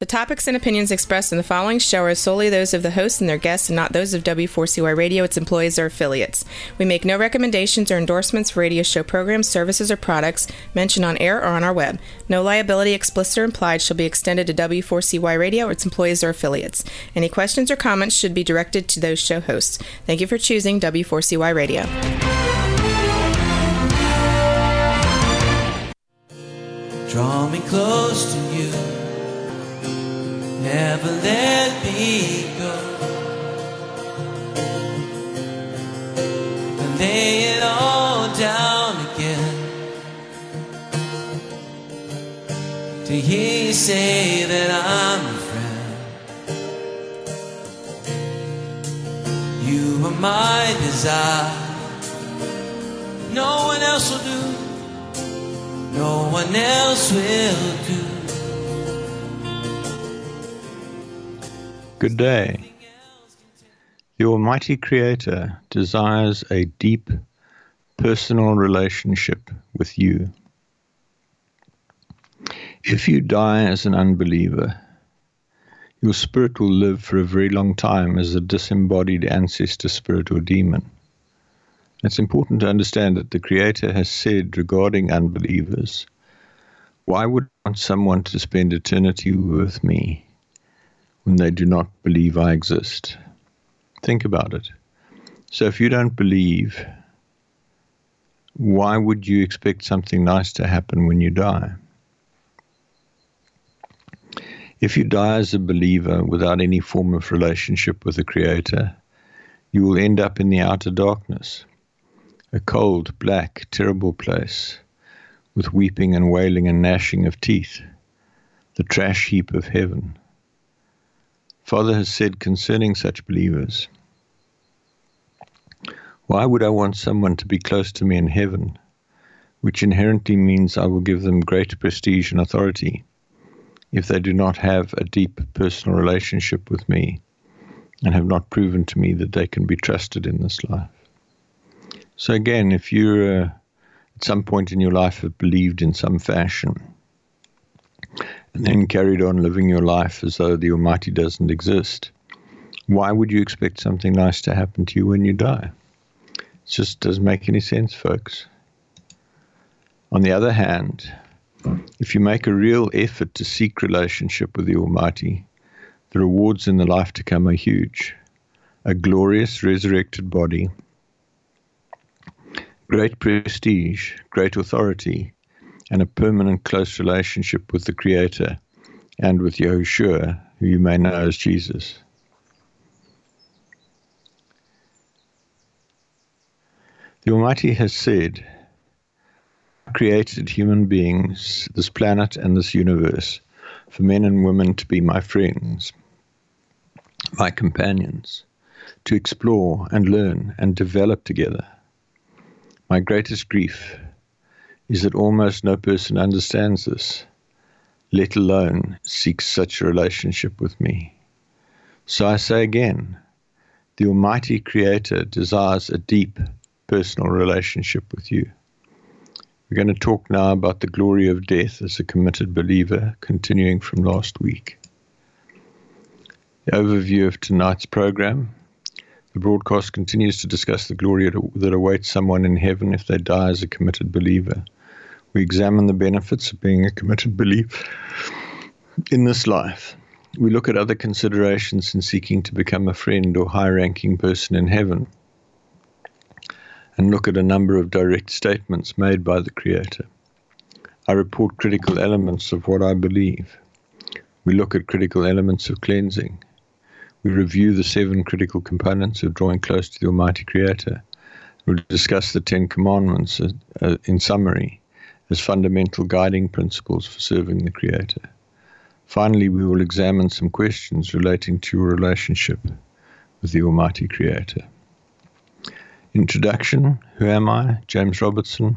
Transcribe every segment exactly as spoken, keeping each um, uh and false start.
The topics and opinions expressed in the following show are solely those of the host and their guests and not those of W four C Y Radio, its employees, or affiliates. We make no recommendations or endorsements for radio show programs, services, or products mentioned on air or on our web. No liability, explicit or implied, shall be extended to W four C Y Radio or its employees or affiliates. Any questions or comments should be directed to those show hosts. Thank you for choosing W four C Y Radio. Draw me close to you, never let me go, and lay it all down again, to hear you say that I'm a friend. You are my desire, no one else will do. No one else will do. Good day. The Almighty Creator desires a deep, personal relationship with you. If you die as an unbeliever, your spirit will live for a very long time as a disembodied ancestor spirit or demon. It's important to understand that the Creator has said regarding unbelievers, why would I want someone to spend eternity with me when they do not believe I exist? Think about it. So if you don't believe, why would you expect something nice to happen when you die? If you die as a believer without any form of relationship with the Creator, you will end up in the outer darkness. A cold, black, terrible place, with weeping and wailing and gnashing of teeth, the trash heap of heaven. Father has said concerning such believers, why would I want someone to be close to me in heaven, which inherently means I will give them great prestige and authority, if they do not have a deep personal relationship with me and have not proven to me that they can be trusted in this life? So again, if you uh, at some point in your life have believed in some fashion and then carried on living your life as though the Almighty doesn't exist, why would you expect something nice to happen to you when you die? It just doesn't make any sense, folks. On the other hand, if you make a real effort to seek relationship with the Almighty, the rewards in the life to come are huge. A glorious resurrected body, great prestige, great authority, and a permanent close relationship with the Creator and with Yahushua, who you may know as Jesus. The Almighty has said, I created human beings, this planet and this universe, for men and women to be my friends, my companions, to explore and learn and develop together. My greatest grief is that almost no person understands this, let alone seeks such a relationship with me. So I say again, the Almighty Creator desires a deep personal relationship with you. We're going to talk now about the glory of death as a committed believer, continuing from last week. The overview of tonight's program. The broadcast continues to discuss the glory that awaits someone in heaven if they die as a committed believer. We examine the benefits of being a committed believer in this life. We look at other considerations in seeking to become a friend or high-ranking person in heaven, and look at a number of direct statements made by the Creator. I report critical elements of what I believe. We look at critical elements of cleansing. We review the seven critical components of drawing close to the Almighty Creator. We'll discuss the Ten Commandments uh, uh, in summary as fundamental guiding principles for serving the Creator. Finally, we will examine some questions relating to your relationship with the Almighty Creator. Introduction. Who am I? James Robertson.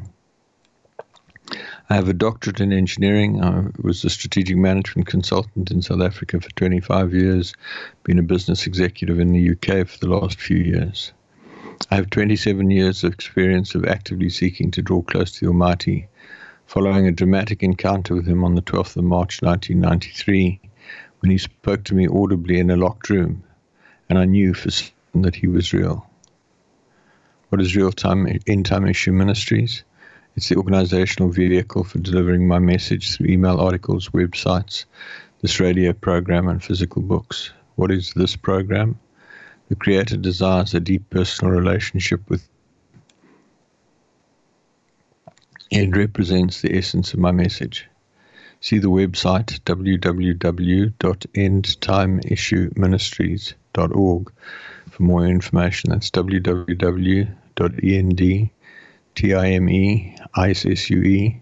I have a doctorate in engineering. I was a strategic management consultant in South Africa for twenty-five years, been a business executive in the U K for the last few years. I have twenty-seven years of experience of actively seeking to draw close to the Almighty, following a dramatic encounter with him on the twelfth of March nineteen ninety-three, when he spoke to me audibly in a locked room, and I knew for certain that he was real. What is Real-Time End-Time Issue Ministries? It's the organizational vehicle for delivering my message through email, articles, websites, this radio program, and physical books. What is this program? The Creator desires a deep personal relationship with. It represents the essence of my message. See the website w w w dot end time issue ministries dot org for more information. That's w w w dot end time issue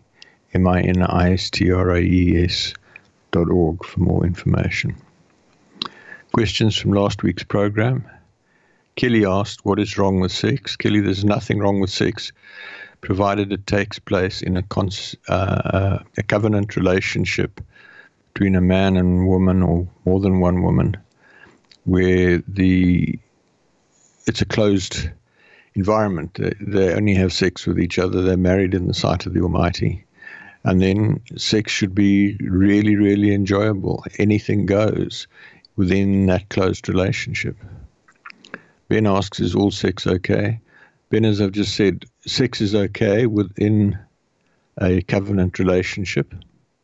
ministries dot org for more information. Questions from last week's program. Kelly asked, what is wrong with sex? Kelly, there's nothing wrong with sex, provided it takes place in a, cons- uh, a covenant relationship between a man and woman, or more than one woman, where the it's a closed environment. They, they only have sex with each other. They're married in the sight of the Almighty. And then sex should be really, really enjoyable. Anything goes within that closed relationship. Ben asks, is all sex okay? Ben, as I've just said, sex is okay within a covenant relationship.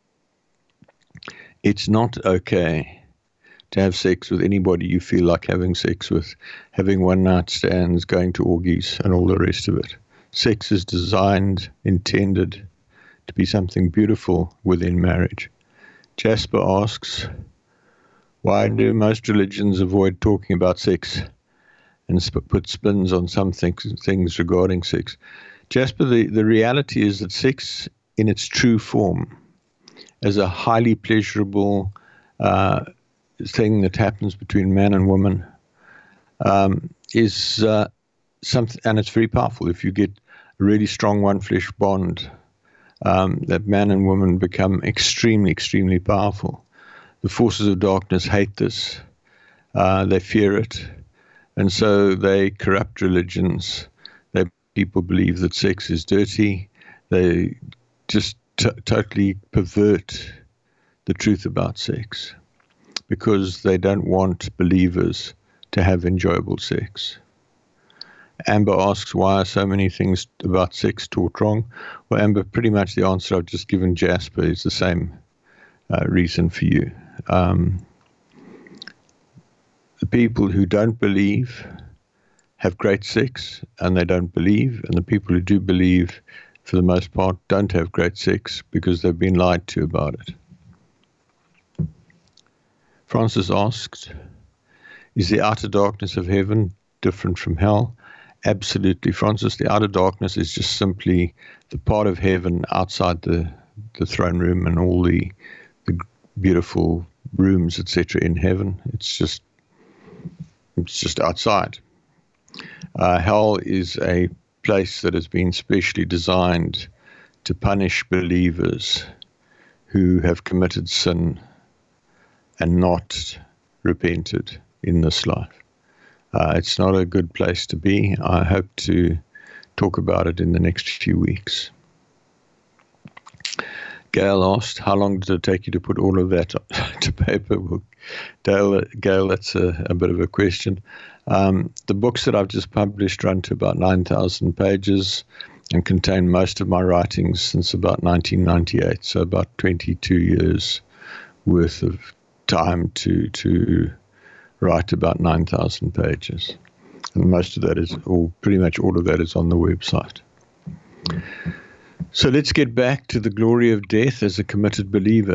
It's not okay to have sex with anybody you feel like having sex with, having one-night stands, going to orgies, and all the rest of it. Sex is designed, intended to be something beautiful within marriage. Jasper asks, why do most religions avoid talking about sex and sp- put spins on some things, things regarding sex? Jasper, the, the reality is that sex in its true form, as a highly pleasurable uh, thing that happens between man and woman, um, is uh, something, and it's very powerful. If you get a really strong one-flesh bond, um, that man and woman become extremely, extremely powerful. The forces of darkness hate this. Uh, they fear it. And so they corrupt religions. They, people believe that sex is dirty. They just t- totally pervert the truth about sex because they don't want believers to have enjoyable sex. Amber asks, why are so many things about sex taught wrong? Well, Amber, pretty much the answer I've just given Jasper is the same uh, reason for you. Um, the people who don't believe have great sex, and they don't believe, and the people who do believe, for the most part, don't have great sex because they've been lied to about it. Francis asked, is the outer darkness of heaven different from hell? Absolutely, Francis. The outer darkness is just simply the part of heaven outside the, the throne room and all the, the beautiful rooms, et cetera, in heaven. It's just it's just outside. Uh, hell is a place that has been specially designed to punish believers who have committed sin and not repented in this life. Uh, it's not a good place to be. I hope to talk about it in the next few weeks. Gail asked, how long did it take you to put all of that to paper? Well, Gail, Gail that's a, a bit of a question. Um, the books that I've just published run to about nine thousand pages and contain most of my writings since about nineteen ninety-eight, so about twenty-two years worth of time to to write about nine thousand pages. And most of that is, or pretty much all of that is on the website. So let's get back to the glory of death as a committed believer.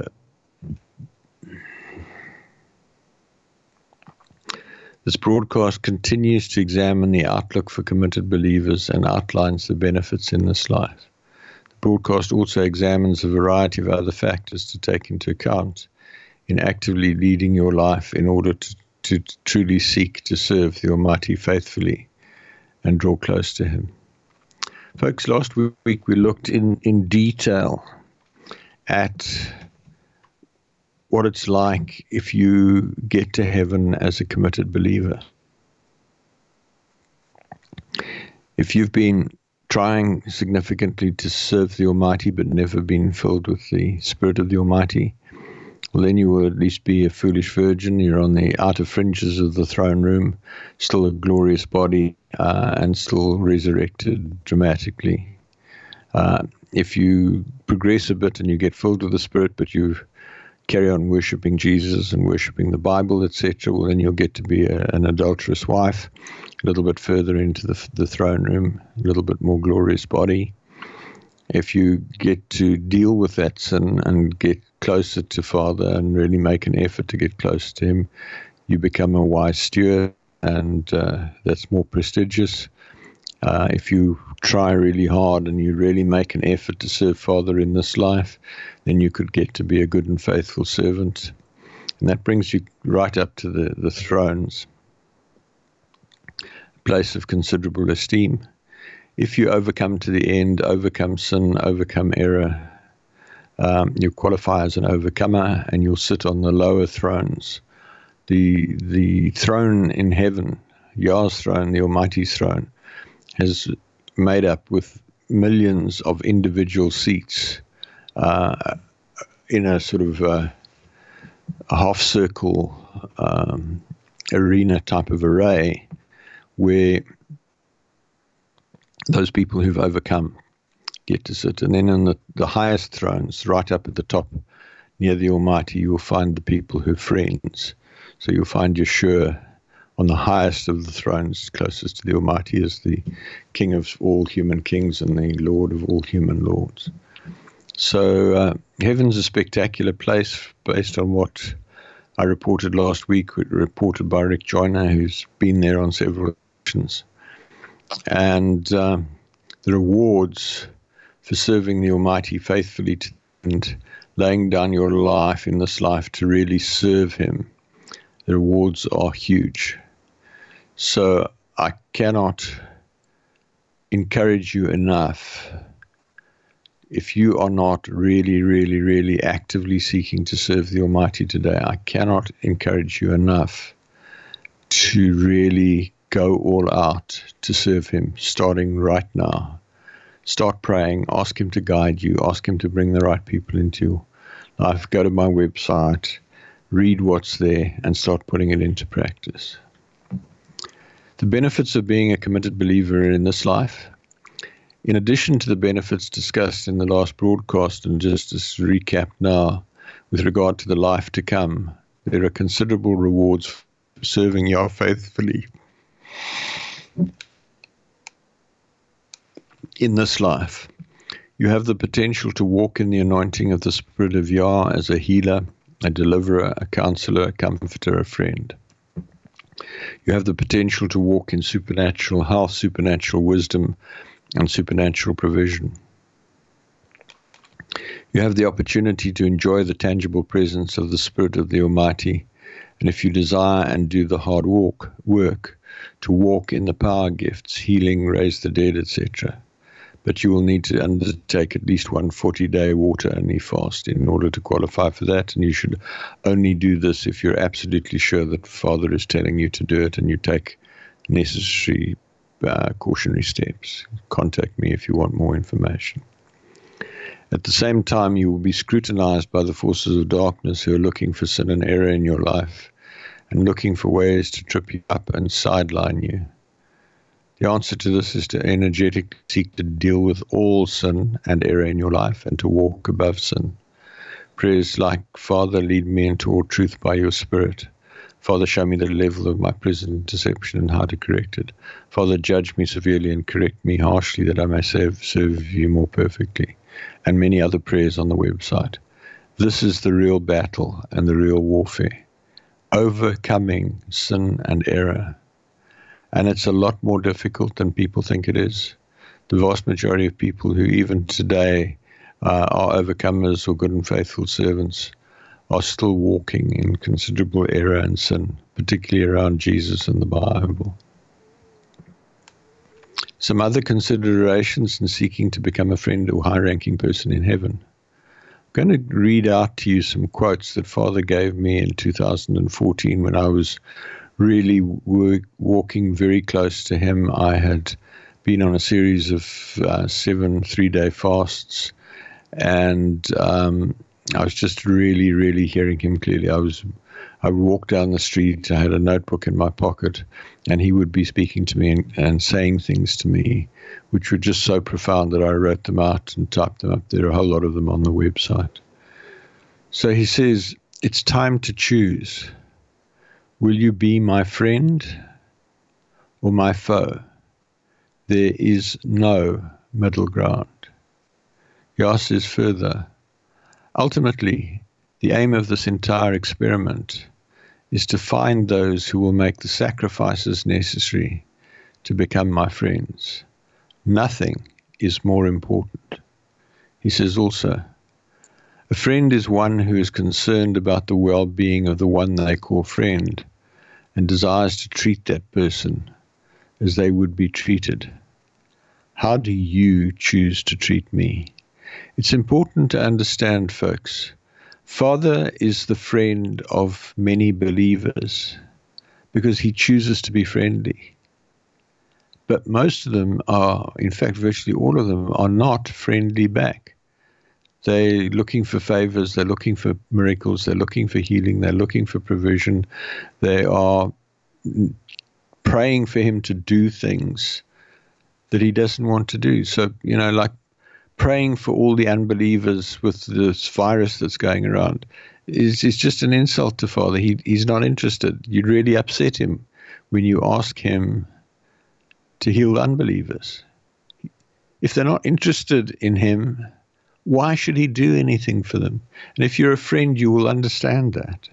This broadcast continues to examine the outlook for committed believers and outlines the benefits in this life. The broadcast also examines a variety of other factors to take into account in actively leading your life in order to, to truly seek to serve the Almighty faithfully and draw close to Him. Folks, last week we looked in, in detail at what it's like if you get to heaven as a committed believer. If you've been trying significantly to serve the Almighty but never been filled with the Spirit of the Almighty, well, then you will at least be a foolish virgin. You're on the outer fringes of the throne room, still a glorious body, uh, and still resurrected dramatically. Uh, if you progress a bit and you get filled with the Spirit, but you carry on worshipping Jesus and worshipping the Bible, et cetera, well, then you'll get to be a, an adulterous wife, a little bit further into the, the throne room, a little bit more glorious body. If you get to deal with that sin and get closer to Father and really make an effort to get close to Him, you become a wise steward, and uh, that's more prestigious. Uh, if you try really hard and you really make an effort to serve Father in this life, then you could get to be a good and faithful servant. And that brings you right up to the, the thrones, a place of considerable esteem. If you overcome to the end, overcome sin, overcome error, um, you qualify as an overcomer, and you'll sit on the lower thrones. The the throne in heaven, Yah's throne, the Almighty's throne, has made up with millions of individual seats uh, in a sort of uh, a half-circle um, arena type of array, where those people who've overcome get to sit. And then in the, the highest thrones, right up at the top, near the Almighty, you will find the people who are friends. So you'll find Yeshua on the highest of the thrones, closest to the Almighty, as the King of all human kings and the Lord of all human lords. So uh, heaven's a spectacular place based on what I reported last week, reported by Rick Joyner, who's been there on several occasions. And uh, the rewards for serving the Almighty faithfully to, and laying down your life in this life to really serve Him, the rewards are huge. So I cannot encourage you enough, if you are not really, really, really actively seeking to serve the Almighty today, I cannot encourage you enough to really go all out to serve Him, starting right now. Start praying, ask Him to guide you, ask Him to bring the right people into your life. Go to my website, read what's there, and start putting it into practice. The benefits of being a committed believer in this life, in addition to the benefits discussed in the last broadcast, and just as recap now, with regard to the life to come, there are considerable rewards for serving Yah faithfully in this life. You have the potential to walk in the anointing of the Spirit of Yah as a healer, a deliverer, a counselor, a comforter, a friend. You have the potential to walk in supernatural health, supernatural wisdom, and supernatural provision. You have the opportunity to enjoy the tangible presence of the Spirit of the Almighty, and if you desire and do the hard walk, work, to walk in the power gifts, healing, raise the dead, et cetera. But you will need to undertake at least one forty-day water-only fast in order to qualify for that, and you should only do this if you're absolutely sure that Father is telling you to do it, and you take necessary uh, cautionary steps. Contact me if you want more information. At the same time, you will be scrutinized by the forces of darkness who are looking for sin and error in your life and looking for ways to trip you up and sideline you. The answer to this is to energetically seek to deal with all sin and error in your life and to walk above sin. Prayers like, Father, lead me into all truth by your Spirit. Father, show me the level of my present deception and how to correct it. Father, judge me severely and correct me harshly that I may serve, serve you more perfectly. And many other prayers on the website. This is the real battle and the real warfare. Overcoming sin and error. And it's a lot more difficult than people think it is. The vast majority of people who even today uh, are overcomers or good and faithful servants are still walking in considerable error and sin, particularly around Jesus and the Bible. Some other considerations in seeking to become a friend or high-ranking person in heaven. I'm going to read out to you some quotes that Father gave me in two thousand fourteen when I was really work, walking very close to Him. I had been on a series of uh, seven three-day fasts, and um, I was just really, really hearing him clearly. I was, I would walk down the street, I had a notebook in my pocket, and he would be speaking to me and, and saying things to me, which were just so profound that I wrote them out and typed them up. There are a whole lot of them on the website. So he says, it's time to choose. Will you be my friend or my foe? There is no middle ground. Yah says further, ultimately, the aim of this entire experiment is to find those who will make the sacrifices necessary to become my friends. Nothing is more important. He says also, a friend is one who is concerned about the well-being of the one they call friend and desires to treat that person as they would be treated. How do you choose to treat me? It's important to understand, folks, Father is the friend of many believers because he chooses to be friendly. But most of them are, in fact, virtually all of them are not friendly back. They're looking for favors, they're looking for miracles, they're looking for healing, they're looking for provision. They are praying for him to do things that he doesn't want to do. So, you know, like praying for all the unbelievers with this virus that's going around is, is just an insult to Father. He, he's not interested. You'd really upset him when you ask him to heal unbelievers. If they're not interested in him, why should he do anything for them? And if you're a friend, you will understand that.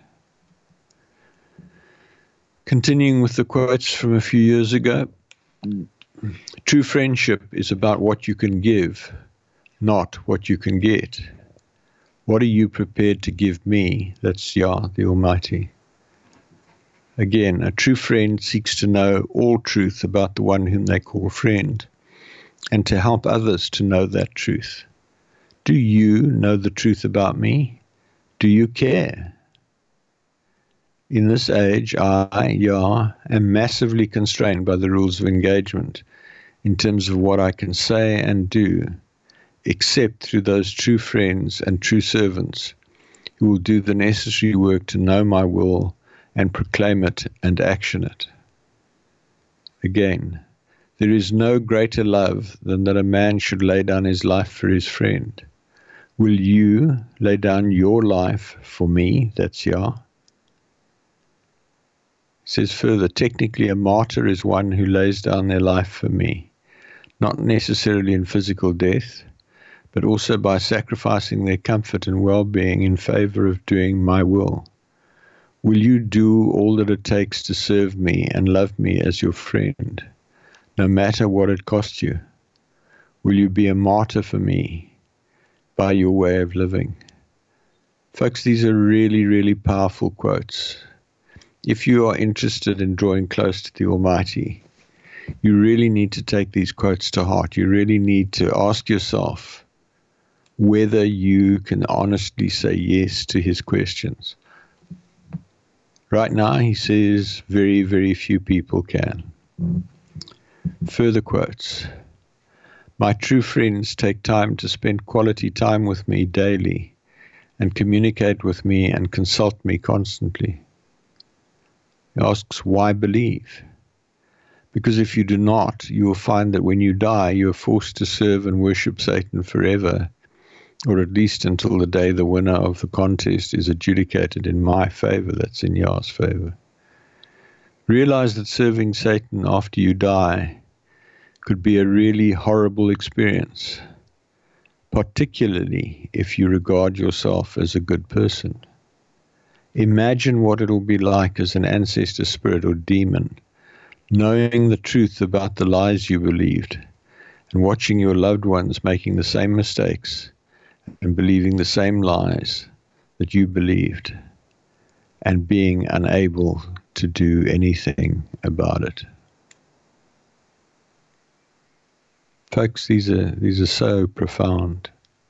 Continuing with the quotes from a few years ago, true friendship is about what you can give, not what you can get. What are you prepared to give me? That's Yah, the Almighty. Again, a true friend seeks to know all truth about the one whom they call friend, and to help others to know that truth. Do you know the truth about me? Do you care? In this age, I, Yah, am massively constrained by the rules of engagement in terms of what I can say and do, except through those true friends and true servants who will do the necessary work to know my will and proclaim it and action it. Again, there is no greater love than that a man should lay down his life for his friend. Will you lay down your life for me? That's Yah. He says further, technically a martyr is one who lays down their life for me, not necessarily in physical death, but also by sacrificing their comfort and well-being in favor of doing my will. Will you do all that it takes to serve me and love me as your friend, no matter what it costs you? Will you be a martyr for me by your way of living? Folks, these are really, really powerful quotes. If you are interested in drawing close to the Almighty, you really need to take these quotes to heart. You really need to ask yourself whether you can honestly say yes to his questions. Right now, he says very, very few people can. Further quotes. My true friends take time to spend quality time with me daily and communicate with me and consult me constantly. He asks, why believe? Because if you do not, you will find that when you die, you are forced to serve and worship Satan forever, or at least until the day the winner of the contest is adjudicated in my favor, that's in Yah's favor. Realize that serving Satan after you die could be a really horrible experience, particularly if you regard yourself as a good person. Imagine what it will be like as an ancestor spirit or demon, knowing the truth about the lies you believed and watching your loved ones making the same mistakes and believing the same lies that you believed and being unable to do anything about it. Folks, these are, these are so profound.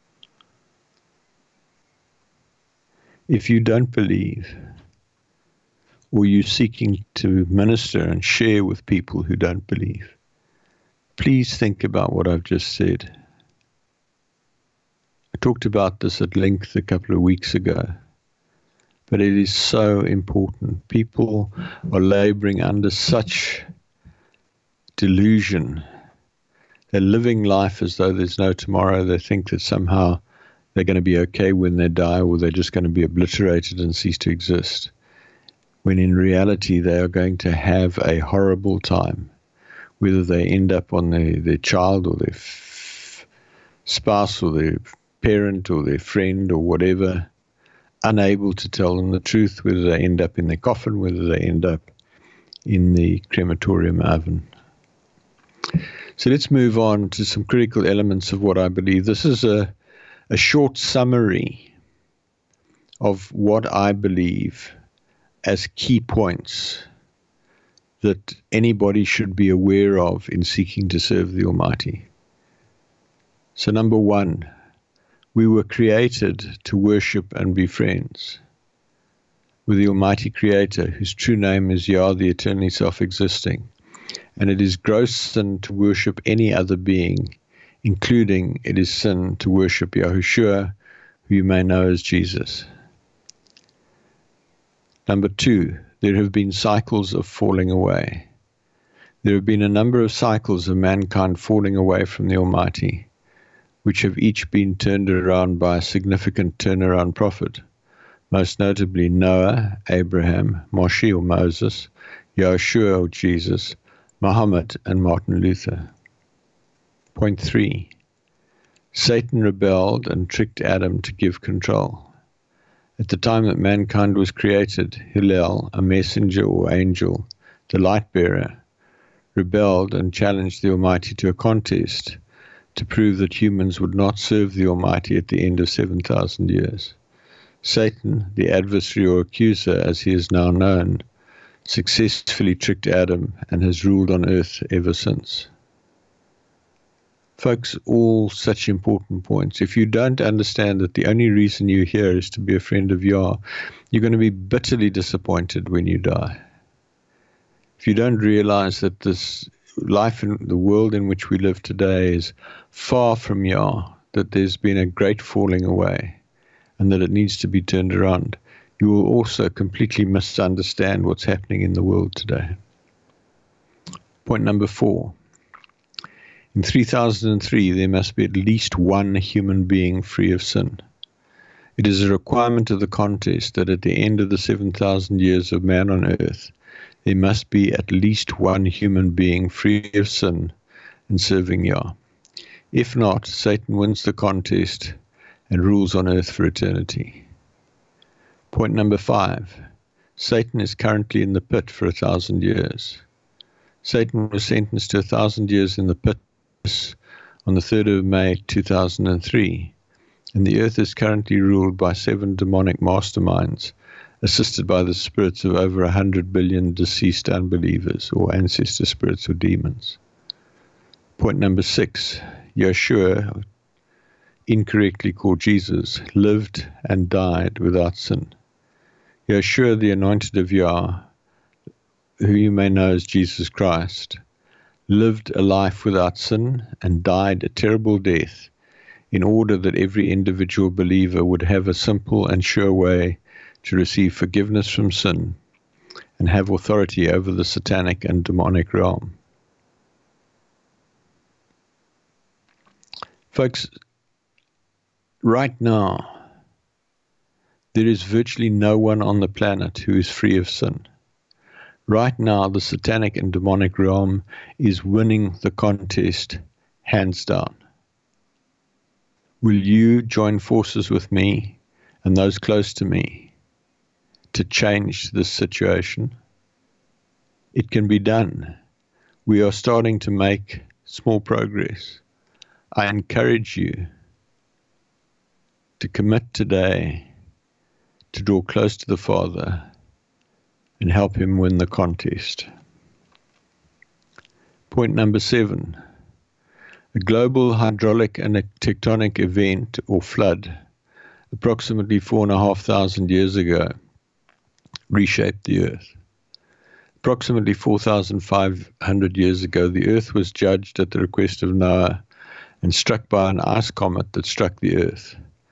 If you don't believe, or you're seeking to minister and share with people who don't believe, please think about what I've just said. A talked about this at length a couple of weeks ago, but it is so important. People are laboring under such delusion. They're living life as though there's no tomorrow. They think that somehow they're going to be okay when they die, or they're just going to be obliterated and cease to exist, when in reality they are going to have a horrible time, whether they end up on their, their child or their f- spouse or their parent or their friend or whatever, unable to tell them the truth, whether they end up in their coffin, whether they end up in the crematorium oven. So let's move on to some critical elements of what I believe. This is a, a short summary of what I believe as key points that anybody should be aware of in seeking to serve the Almighty. So number one, we were created to worship and be friends with the Almighty Creator, whose true name is Yah, the eternally self-existing. And it is gross sin to worship any other being, including it is sin to worship Yahushua, who you may know as Jesus. Number two, there have been cycles of falling away. There have been a number of cycles of mankind falling away from the Almighty, which have each been turned around by a significant turnaround prophet, most notably Noah, Abraham, Moshe or Moses, Yahushua or Jesus, Muhammad, and Martin Luther. Point three, Satan rebelled and tricked Adam to give control. At the time that mankind was created, Hillel, a messenger or angel, the light bearer, rebelled and challenged the Almighty to a contest to prove that humans would not serve the Almighty at the end of seven thousand years. Satan, the adversary or accuser as he is now known, successfully tricked Adam and has ruled on earth ever since. Folks, all such important points. If you don't understand that the only reason you're here is to be a friend of Yah, you're going to be bitterly disappointed when you die. If you don't realize that this life in the world in which we live today is far from Yah, that there's been a great falling away, and that it needs to be turned around, you will also completely misunderstand what's happening in the world today. Point number four. In three thousand three, there must be at least one human being free of sin. It is a requirement of the contest that at the end of the seven thousand years of man on earth, there must be at least one human being free of sin and serving Yah. If not, Satan wins the contest and rules on earth for eternity. Point number five. Satan is currently in the pit for a thousand years. Satan was sentenced to a thousand years in the pit on the third of May two thousand three, and the earth is currently ruled by seven demonic masterminds, assisted by the spirits of over a hundred billion deceased unbelievers, or ancestor spirits or demons. Point number six. Yeshua, incorrectly called Jesus, lived and died without sin. Yeshua, the anointed of Yah, who you may know as Jesus Christ, lived a life without sin and died a terrible death in order that every individual believer would have a simple and sure way to receive forgiveness from sin and have authority over the satanic and demonic realm. Folks, right now, there is virtually no one on the planet who is free of sin. Right now, the satanic and demonic realm is winning the contest hands down. Will you join forces with me and those close to me to change this situation? It can be done. We are starting to make small progress. I encourage you to commit today to draw close to the Father and help him win the contest. Point number seven. A global hydraulic and a tectonic event or flood approximately four and a half thousand years ago reshaped the earth. Approximately four thousand five hundred years ago, the earth was judged at the request of Noah and struck by an ice comet that struck the earth.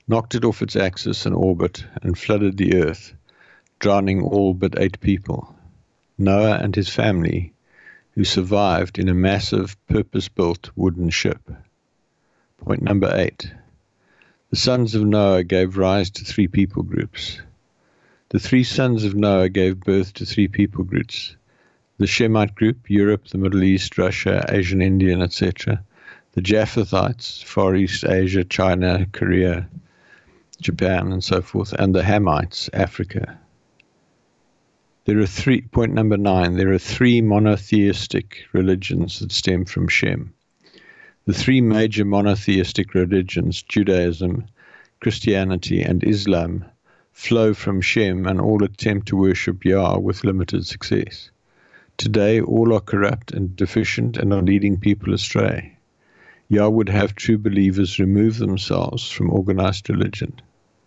knocked it off its axis and orbit, and flooded the earth, drowning all but eight people, Noah and his family, who survived in a massive, purpose-built wooden ship. Point number eight. The sons of Noah gave rise to three people groups. The three sons of Noah gave birth to three people groups. The Shemite group, Europe, the Middle East, Russia, Asian, Indian, et cetera. The Japhethites, Far East Asia, China, Korea, Japan, and so forth. And the Hamites, Africa. There are three, point number nine, there are three monotheistic religions that stem from Shem. The three major monotheistic religions, Judaism, Christianity, and Islam, flow from Shem and all attempt to worship Yah with limited success. Today, all are corrupt and deficient and are leading people astray. Yah would have true believers remove themselves from organized religion.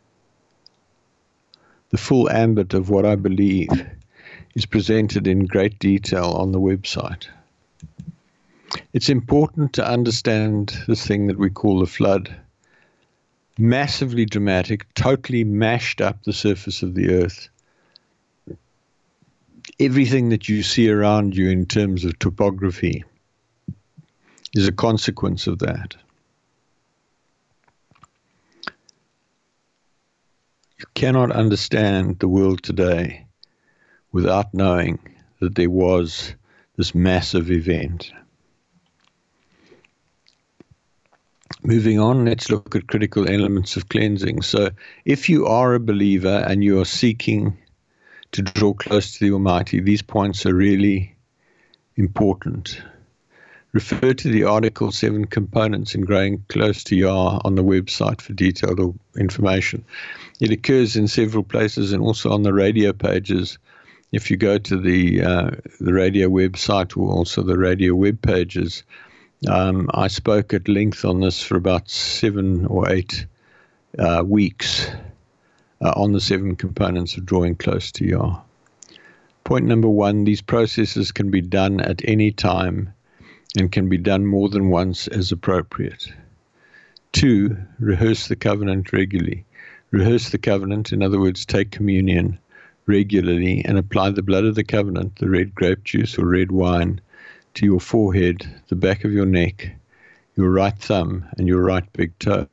The full ambit of what I believe is presented in great detail on the website. It's important to understand this thing that we call the flood. Massively dramatic, totally mashed up the surface of the earth. Everything that you see around you in terms of topography is a consequence of that. You cannot understand the world today without knowing that there was this massive event. Moving on, let's look at critical elements of cleansing. So if you are a believer and you are seeking to draw close to the Almighty, these points are really important. Refer to the article, Seven Components in Growing Close to Yah, on the website for detailed information. It occurs in several places and also on the radio pages. If you go to the uh, the radio website or also the radio web pages, um, I spoke at length on this for about seven or eight uh, weeks uh, on the seven components of drawing close to Yah. Point number one, these processes can be done at any time and can be done more than once as appropriate. Two, rehearse the covenant regularly. Rehearse the covenant, in other words, take communion regularly and apply the blood of the covenant, the red grape juice or red wine, to your forehead, the back of your neck, your right thumb, and your right big toe.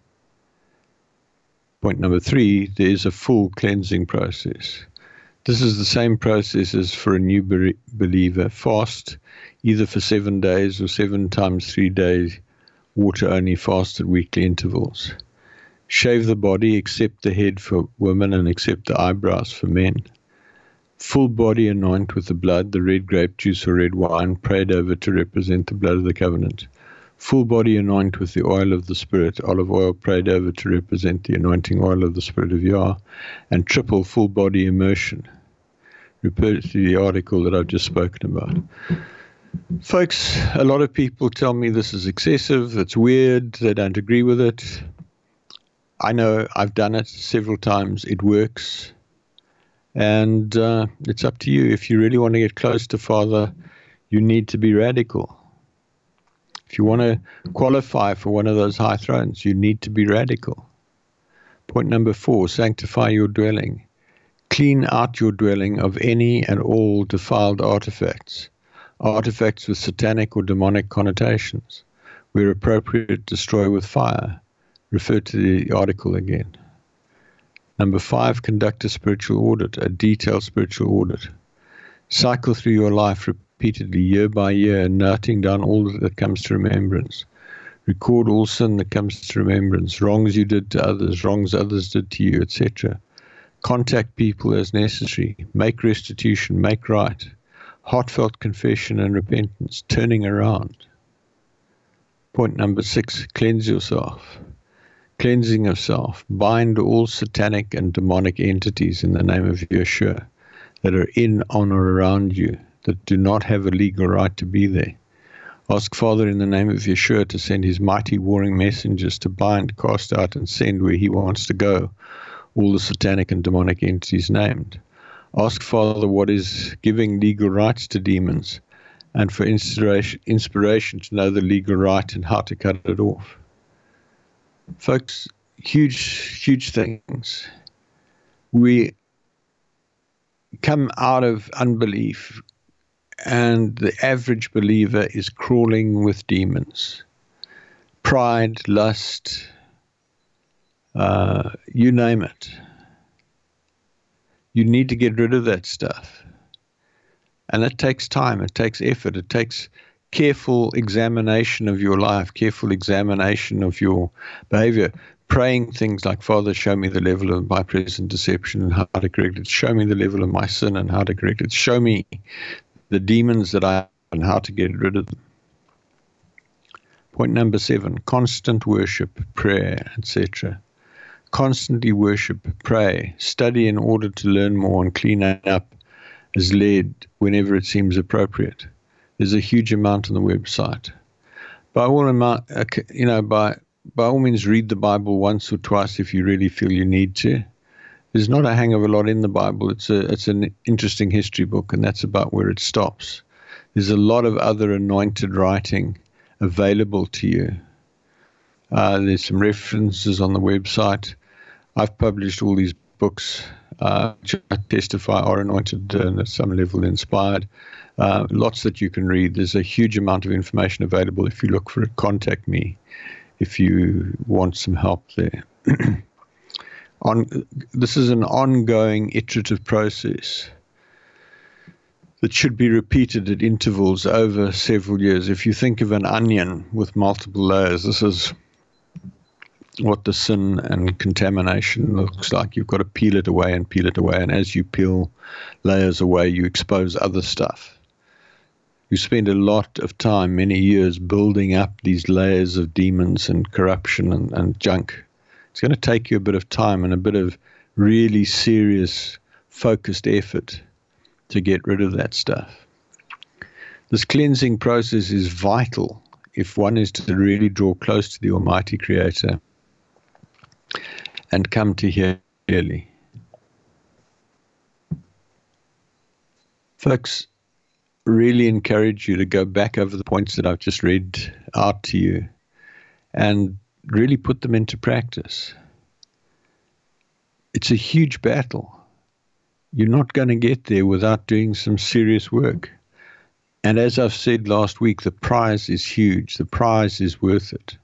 Point number three, there is a full cleansing process. This is the same process as for a new be- believer. Fast, either for seven days or seven times three days, water-only fast at weekly intervals. Shave the body except the head for women and except the eyebrows for men. Full body anoint with the blood, the red grape juice or red wine, prayed over to represent the blood of the covenant. Full body anoint with the oil of the Spirit, olive oil prayed over to represent the anointing oil of the Spirit of Yah, and triple full body immersion. Refer to the article that I've just spoken about. Folks, a lot of people tell me this is excessive, it's weird, they don't agree with it. I know I've done it several times. It works. And uh, it's up to you. If you really want to get close to Father, you need to be radical. If you want to qualify for one of those high thrones, you need to be radical. Point number four, sanctify your dwelling. Clean out your dwelling of any and all defiled artifacts, artifacts with satanic or demonic connotations. Where appropriate, destroy with fire. Refer to the article again. Number five, conduct a spiritual audit, a detailed spiritual audit. Cycle through your life repeatedly, year by year, noting down all that comes to remembrance. Record all sin that comes to remembrance, wrongs you did to others, wrongs others did to you, et cetera. Contact people as necessary. Make restitution, make right. Heartfelt confession and repentance, turning around. Point number six, cleanse yourself. Cleansing of self. Bind all satanic and demonic entities in the name of Yeshua that are in, on, or around you, that do not have a legal right to be there. Ask Father in the name of Yeshua to send his mighty warring messengers to bind, cast out, and send where he wants to go all the satanic and demonic entities named. Ask Father what is giving legal rights to demons, and for inspiration, inspiration to know the legal right and how to cut it off. Folks, huge, huge things. We come out of unbelief, and the average believer is crawling with demons. Pride, lust, uh, you name it. You need to get rid of that stuff. And it takes time, it takes effort, it takes careful examination of your life, careful examination of your behavior, praying things like, Father, show me the level of my present deception and how to correct it. Show me the level of my sin and how to correct it. Show me the demons that I have and how to get rid of them. Point number seven, constant worship, prayer, et cetera. Constantly worship, pray, study in order to learn more and clean up as led whenever it seems appropriate. There's a huge amount on the website. By all amount, you know, by by all means, read the Bible once or twice if you really feel you need to. There's not a hang of a lot in the Bible. It's a it's an interesting history book, and that's about where it stops. There's a lot of other anointed writing available to you. Uh, there's some references on the website. I've published all these books, uh, which I testify are anointed and at some level inspired. Uh, lots that you can read. There's a huge amount of information available. If you look for it, contact me if you want some help there. On, this is an ongoing iterative process that should be repeated at intervals over several years. If you think of an onion with multiple layers, this is what the sin and contamination looks like. You've got to peel it away and peel it away, and as you peel layers away, you expose other stuff. You spend a lot of time, many years, building up these layers of demons and corruption and, and junk. It's going to take you a bit of time and a bit of really serious, focused effort to get rid of that stuff. This cleansing process is vital if one is to really draw close to the Almighty Creator and come to hear clearly. Folks, really encourage you to go back over the points that I've just read out to you and really put them into practice. It's a huge battle. You're not going to get there without doing some serious work. And as I've said last week, the prize is huge. The prize is worth it.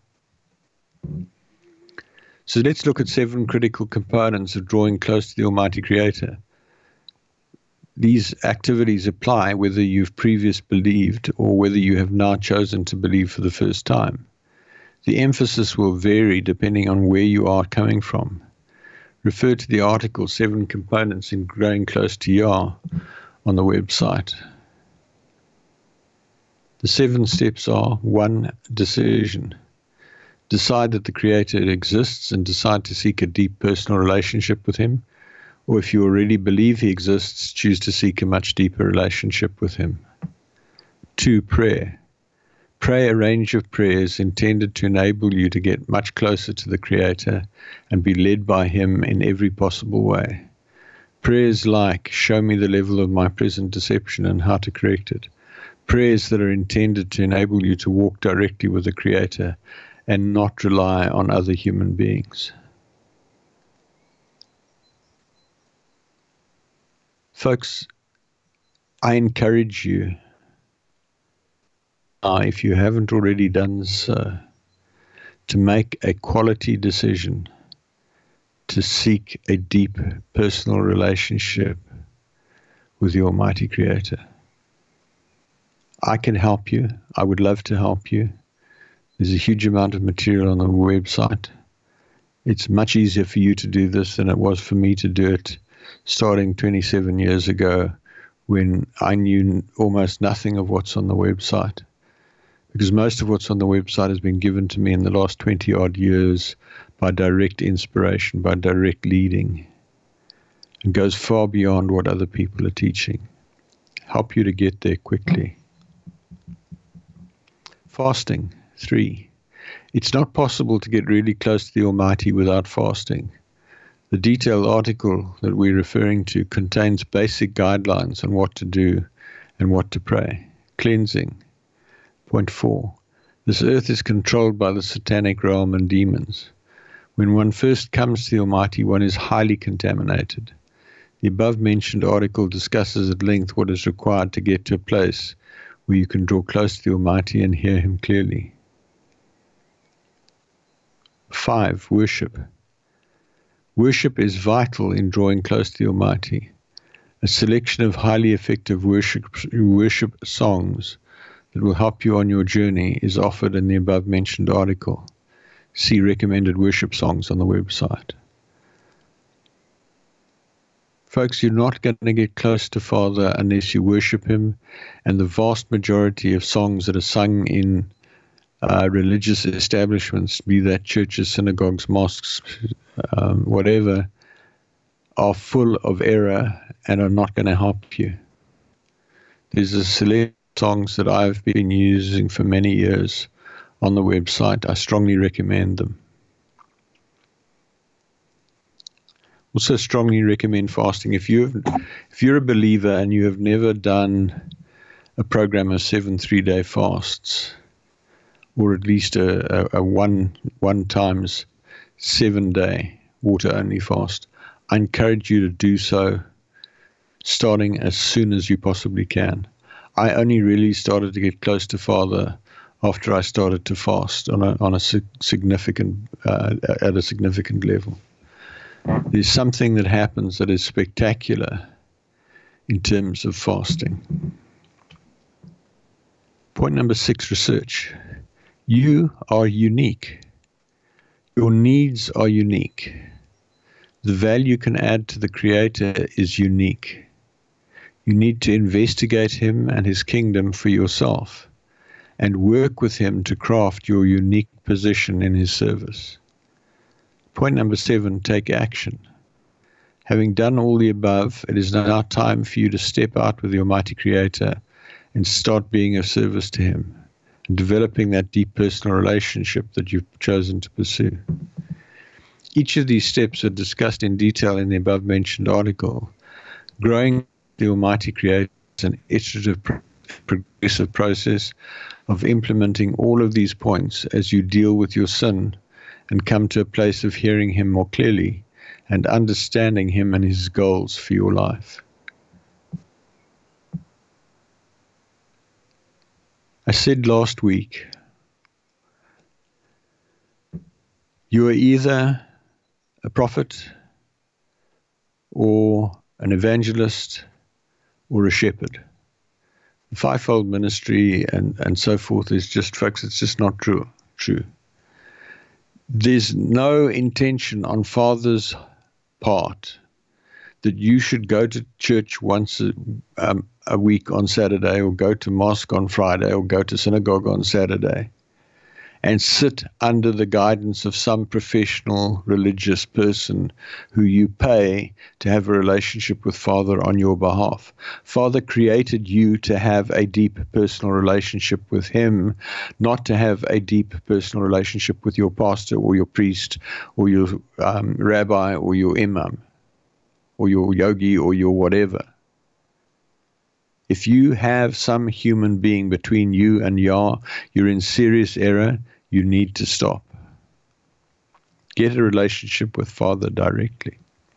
So let's look at seven critical components of drawing close to the Almighty Creator. These activities apply whether you've previously believed or whether you have now chosen to believe for the first time. The emphasis will vary depending on where you are coming from. Refer to the article, Seven Components in Growing Close to Yah, on the website. The seven steps are: one, decision. Decide that the Creator exists and decide to seek a deep personal relationship with Him. Or if you already believe He exists, choose to seek a much deeper relationship with Him. Two, prayer. Pray a range of prayers intended to enable you to get much closer to the Creator and be led by Him in every possible way. Prayers like, show me the level of my present deception and how to correct it. Prayers that are intended to enable you to walk directly with the Creator and not rely on other human beings. Folks, I encourage you, uh, if you haven't already done so, to make a quality decision to seek a deep personal relationship with the Almighty Creator. I can help you. I would love to help you. There's a huge amount of material on the website. It's much easier for you to do this than it was for me to do it starting twenty-seven years ago when I knew almost nothing of what's on the website. Because most of what's on the website has been given to me in the last twenty odd years by direct inspiration, by direct leading, and goes far beyond what other people are teaching. Help you to get there quickly. Fasting, three. It's not possible to get really close to the Almighty without fasting. The detailed article that we're referring to contains basic guidelines on what to do and what to pray. Cleansing. Point four. This earth is controlled by the satanic realm and demons. When one first comes to the Almighty, one is highly contaminated. The above-mentioned article discusses at length what is required to get to a place where you can draw close to the Almighty and hear Him clearly. Five, worship. Worship is vital in drawing close to the Almighty. A selection of highly effective worship, worship songs that will help you on your journey is offered in the above-mentioned article. See recommended worship songs on the website. Folks, you're not going to get close to Father unless you worship Him, and the vast majority of songs that are sung in uh, religious establishments, be that churches, synagogues, mosques, um, whatever, are full of error and are not going to help you. There's a select songs that I've been using for many years on the website. I strongly recommend them. Also strongly recommend fasting. If you if you're a believer and you have never done a program of seven three-day fasts, or at least a, a, a one one times seven-day water-only fast, I encourage you to do so, starting as soon as you possibly can. I only really started to get close to Father after I started to fast on a on a significant uh, at a significant level. There's something that happens that is spectacular in terms of fasting. Point number six, research. You are unique. Your needs are unique. The value you can add to the Creator is unique. You need to investigate Him and His kingdom for yourself and work with Him to craft your unique position in His service. Point number seven, take action. Having done all the above, it is now time for you to step out with the Almighty Creator and start being of service to Him and developing that deep personal relationship that you've chosen to pursue. Each of these steps are discussed in detail in the above-mentioned article. Growing the Almighty Creator is an iterative, progressive process of implementing all of these points as you deal with your sin and come to a place of hearing Him more clearly and understanding Him and His goals for your life. I said last week, you are either a prophet or an evangelist or a shepherd. The fivefold ministry and, and so forth is just, folks, it's just not true. True. There's no intention on Father's part that you should go to church once a, um, a week on Saturday, or go to mosque on Friday, or go to synagogue on Saturday, and sit under the guidance of some professional religious person who you pay to have a relationship with Father on your behalf. Father created you to have a deep personal relationship with Him, not to have a deep personal relationship with your pastor or your priest or your um, rabbi or your imam or your yogi or your whatever. If you have some human being between you and Yah, you're in serious error. You need to stop. Get a relationship with Father directly.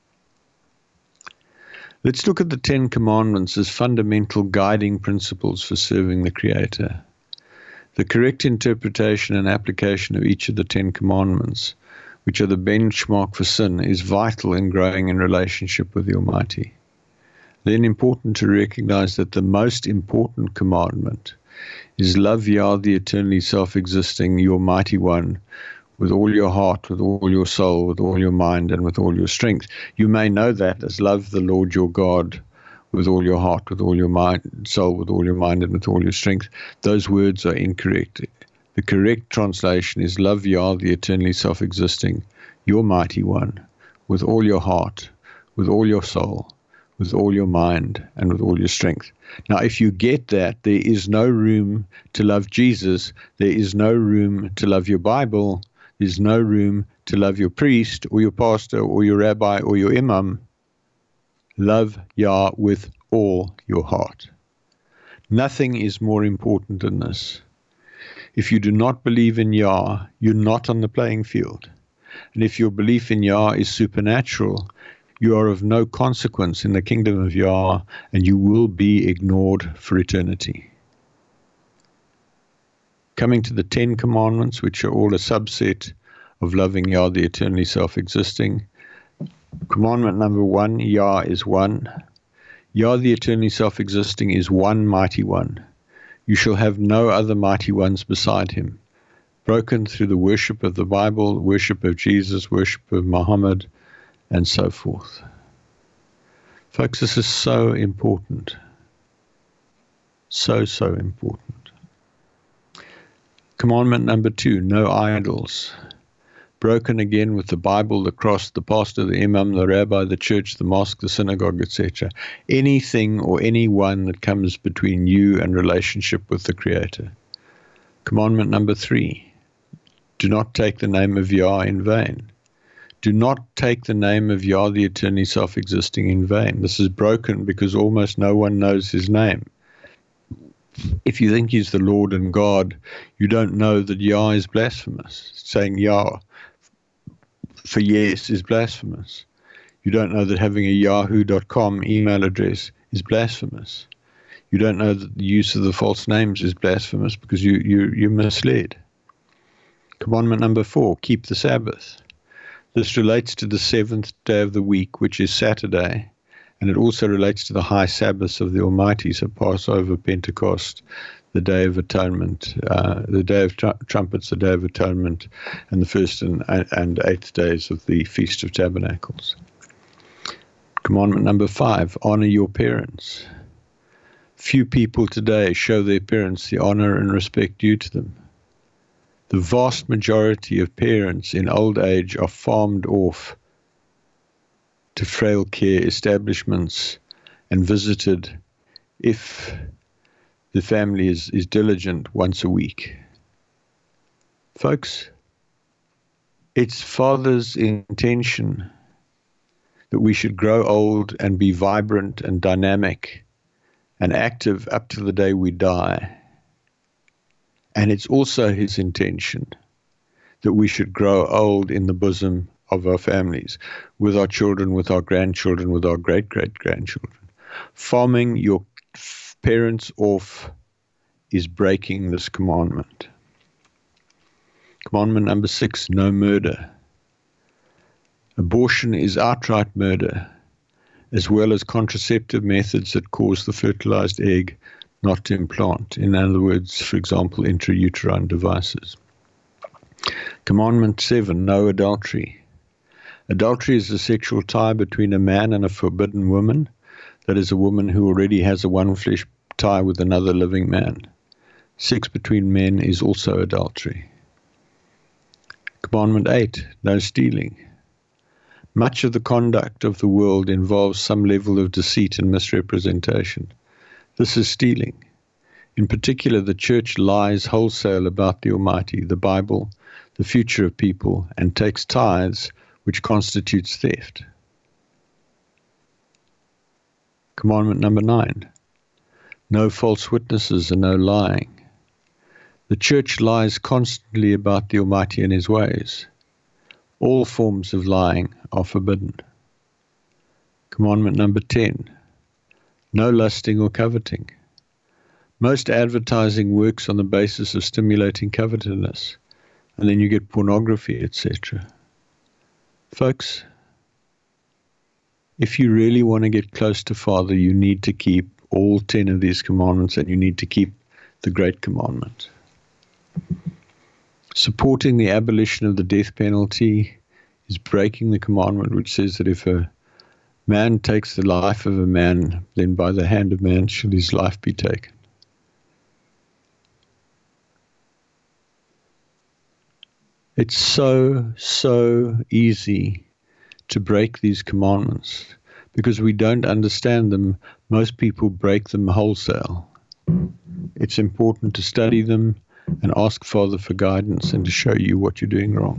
Let's look at the Ten Commandments as fundamental guiding principles for serving the Creator. The correct interpretation and application of each of the Ten Commandments, which are the benchmark for sin, is vital in growing in relationship with the Almighty. Then important to recognize that the most important commandment is love Yah, the eternally self-existing, your mighty one, with all your heart, with all your soul, with all your mind, and with all your strength. You may know that as love the Lord your God with all your heart, with all your mind, soul, with all your mind, and with all your strength. Those words are incorrect. The correct translation is love Yah, the eternally self-existing, your mighty one, with all your heart, with all your soul, with all your mind, and with all your strength. Now, if you get that, there is no room to love Jesus. There is no room to love your Bible. There's no room to love your priest or your pastor or your rabbi or your imam. Love Yah with all your heart. Nothing is more important than this. If you do not believe in Yah, you're not on the playing field. And if your belief in Yah is supernatural, you are of no consequence in the kingdom of Yah, and you will be ignored for eternity. Coming to the Ten Commandments, which are all a subset of loving Yah, the eternally self-existing. Commandment number one, Yah is one. Yah, the eternally self-existing, is one mighty one. You shall have no other mighty ones beside him. Broken through the worship of the Bible, worship of Jesus, worship of Muhammad, and so forth. Folks, this is so important. So, so important. Commandment number two, no idols. Broken again with the Bible, the cross, the pastor, the imam, the rabbi, the church, the mosque, the synagogue, et cetera. Anything or anyone that comes between you and relationship with the Creator. Commandment number three, do not take the name of Yah in vain. Do not take the name of Yah, the eternally self-existing, in vain. This is broken because almost no one knows his name. If you think he's the Lord and God, you don't know that Yah is blasphemous. Saying Yah for yes is blasphemous. You don't know that having a yahoo dot com email address is blasphemous. You don't know that the use of the false names is blasphemous because you, you, you're misled. Commandment number four, keep the Sabbath. This relates to the seventh day of the week, which is Saturday, and it also relates to the high Sabbaths of the Almighty, so Passover, Pentecost, the Day of Atonement, uh, the Day of tr- Trumpets, the Day of Atonement, and the first and, and eighth days of the Feast of Tabernacles. Commandment number five, honor your parents. Few people today show their parents the honor and respect due to them. The vast majority of parents in old age are farmed off to frail care establishments and visited if the family is, is diligent once a week. Folks, it's Father's intention that we should grow old and be vibrant and dynamic and active up to the day we die. And it's also his intention that we should grow old in the bosom of our families, with our children, with our grandchildren, with our great-great-grandchildren. Farming your parents off is breaking this commandment. Commandment number six, no murder. Abortion is outright murder, as well as contraceptive methods that cause the fertilized egg not to implant. In other words, for example, intrauterine devices. Commandment seven, no adultery. Adultery is a sexual tie between a man and a forbidden woman. That is, a woman who already has a one-flesh tie with another living man. Sex between men is also adultery. Commandment eight, no stealing. Much of the conduct of the world involves some level of deceit and misrepresentation. This is stealing. In particular, the church lies wholesale about the Almighty, the Bible, the future of people, and takes tithes, which constitutes theft. Commandment number nine, no false witnesses and no lying. The church lies constantly about the Almighty and his ways. All forms of lying are forbidden. Commandment number ten, no lusting or coveting. Most advertising works on the basis of stimulating covetousness, and then you get pornography, et cetera. Folks, if you really want to get close to Father, you need to keep all ten of these commandments, and you need to keep the great commandment. Supporting the abolition of the death penalty is breaking the commandment which says that if a man takes the life of a man, then by the hand of man shall his life be taken. It's so, so easy to break these commandments because we don't understand them. Most people break them wholesale. It's important to study them and ask Father for guidance and to show you what you're doing wrong.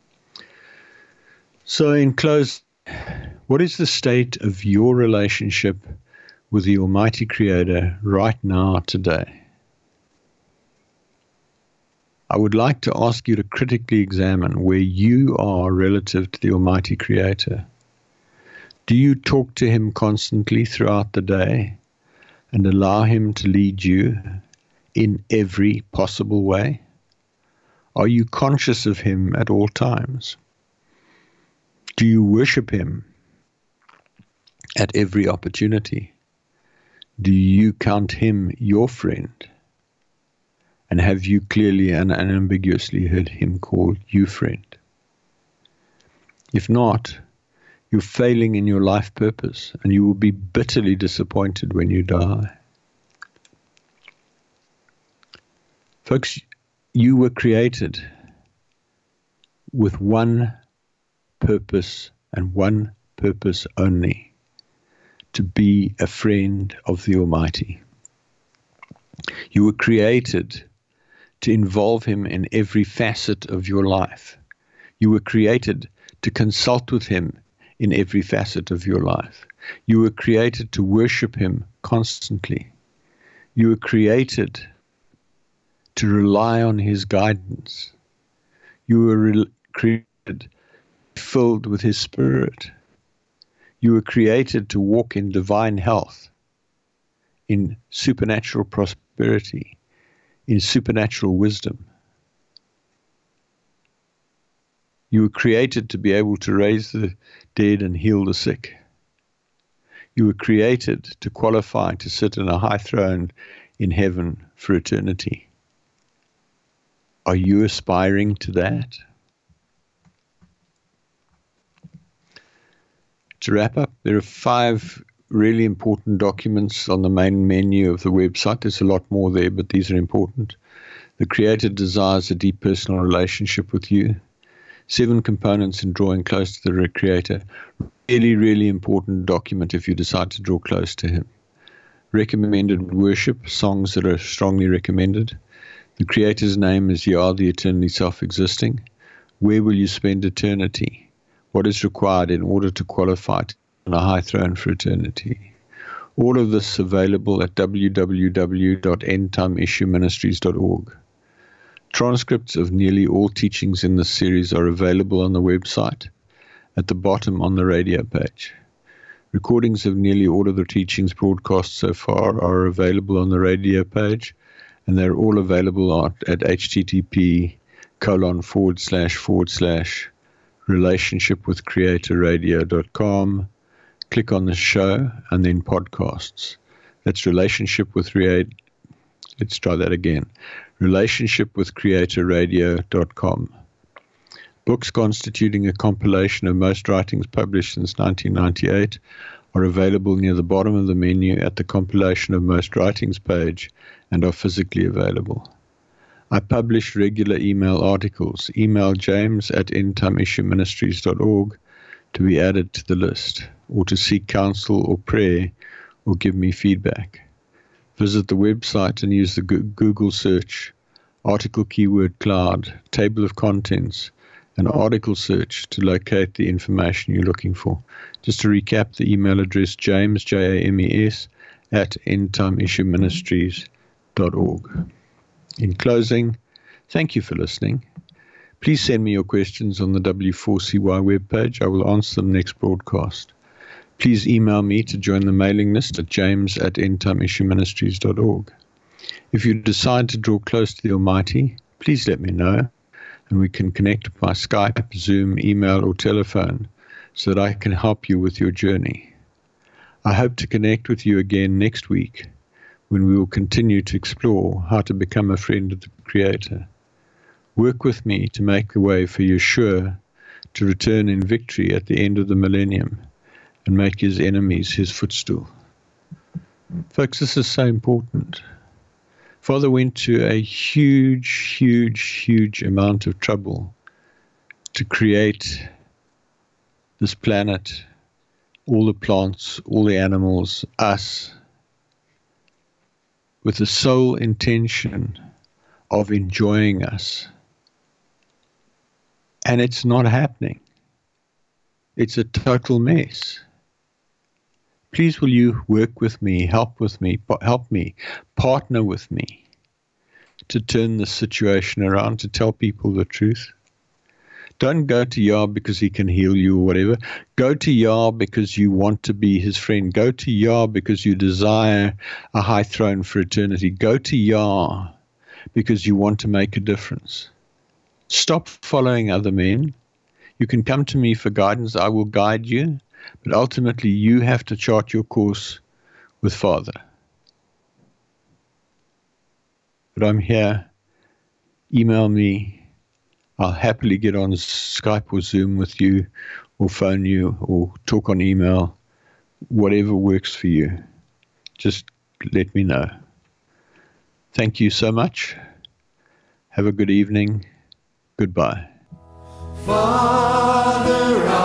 So in close, what is the state of your relationship with the Almighty Creator right now, today? I would like to ask you to critically examine where you are relative to the Almighty Creator. Do you talk to Him constantly throughout the day and allow Him to lead you in every possible way? Are you conscious of Him at all times? Do you worship Him at every opportunity? Do you count Him your friend? And have you clearly and unambiguously heard Him call you friend? If not, you're failing in your life purpose, and you will be bitterly disappointed when you die. Folks, you were created with one purpose and one purpose only: to be a friend of the Almighty. You were created to involve Him in every facet of your life. You were created to consult with Him in every facet of your life. You were created to worship Him constantly. You were created to rely on His guidance. You were re- created filled with His Spirit. You were created to walk in divine health, in supernatural prosperity, in supernatural wisdom. You were created to be able to raise the dead and heal the sick. You were created to qualify to sit in a high throne in heaven for eternity. Are you aspiring to that? To wrap up, there are five really important documents on the main menu of the website. There's a lot more there, but these are important. The Creator desires a deep personal relationship with you. Seven components in drawing close to the Creator. Really, really important document if you decide to draw close to Him. Recommended worship, songs that are strongly recommended. The Creator's name is Yah, the eternally self-existing. Where will you spend eternity? What is required in order to qualify on a high throne for eternity? All of this available at w w w dot end time issue ministries dot org. Transcripts of nearly all teachings in this series are available on the website, at the bottom on the radio page. Recordings of nearly all of the teachings broadcast so far are available on the radio page, and they're all available at, at http colon forward slash forward slash relationship with creator radio dot com. Click on the show and then podcasts. That's relationship with creator. Let's try that again. relationship with creator radio dot com. Books constituting a compilation of most writings published since nineteen ninety-eight are available near the bottom of the menu at the compilation of most writings page and are physically available. I publish regular email articles. Email James at end time issue ministries dot org to be added to the list, or to seek counsel or prayer, or give me feedback. Visit the website and use the Google search, article keyword cloud, table of contents, and article search to locate the information you're looking for. Just to recap, the email address, James, J A M E S, at end time issue ministries dot org. In closing, thank you for listening. Please send me your questions on the W four C Y webpage. I will answer them next broadcast. Please email me to join the mailing list at james at end time issue ministries dot org. If you decide to draw close to the Almighty, please let me know, and we can connect by Skype, Zoom, email, or telephone so that I can help you with your journey. I hope to connect with you again next week, when we will continue to explore how to become a friend of the Creator. Work with me to make the way for Yeshua to return in victory at the end of the millennium and make his enemies his footstool. Folks, this is so important. Father went to a huge, huge, huge amount of trouble to create this planet, all the plants, all the animals, us, with the sole intention of enjoying us. And it's not happening. It's a total mess. Please will you work with me, help with me, help me, partner with me to turn the situation around, to tell people the truth. Don't go to Yah because he can heal you or whatever. Go to Yah because you want to be his friend. Go to Yah because you desire a high throne for eternity. Go to Yah because you want to make a difference. Stop following other men. You can come to me for guidance. I will guide you. But ultimately, you have to chart your course with Father. But I'm here. Email me. I'll happily get on Skype or Zoom with you, or phone you, or talk on email, whatever works for you. Just let me know. Thank you so much. Have a good evening. Goodbye. Father,